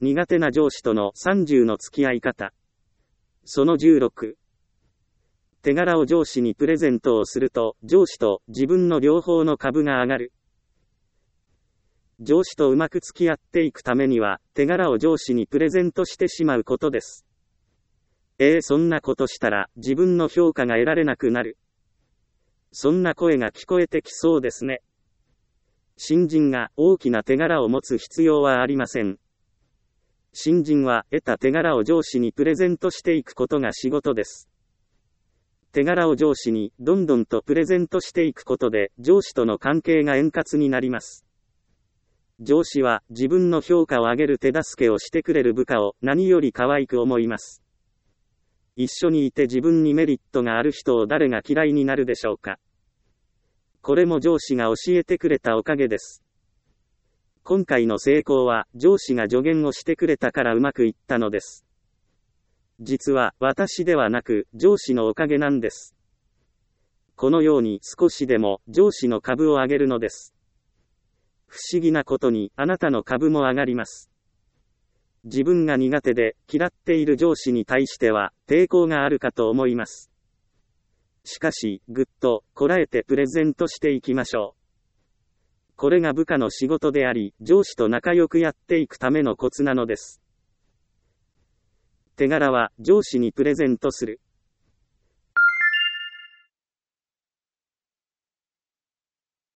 苦手な上司との30の付き合い方。その16。手柄を上司にプレゼントをすると、上司と自分の両方の株が上がる。上司とうまく付き合っていくためには、手柄を上司にプレゼントしてしまうことです。そんなことしたら、自分の評価が得られなくなる。そんな声が聞こえてきそうですね。新人が大きな手柄を持つ必要はありません。新人は得た手柄を上司にプレゼントしていくことが仕事です。手柄を上司にどんどんとプレゼントしていくことで上司との関係が円滑になります。上司は自分の評価を上げる手助けをしてくれる部下を何より可愛く思います。一緒にいて自分にメリットがある人を誰が嫌いになるでしょうか。これも上司が教えてくれたおかげです。今回の成功は上司が助言をしてくれたからうまくいったのです。実は私ではなく上司のおかげなんです。このように少しでも上司の株を上げるのです。不思議なことにあなたの株も上がります。自分が苦手で嫌っている上司に対しては抵抗があるかと思います。しかし、ぐっとこらえてプレゼントしていきましょう。これが部下の仕事であり、上司と仲良くやっていくためのコツなのです。手柄は上司にプレゼントする。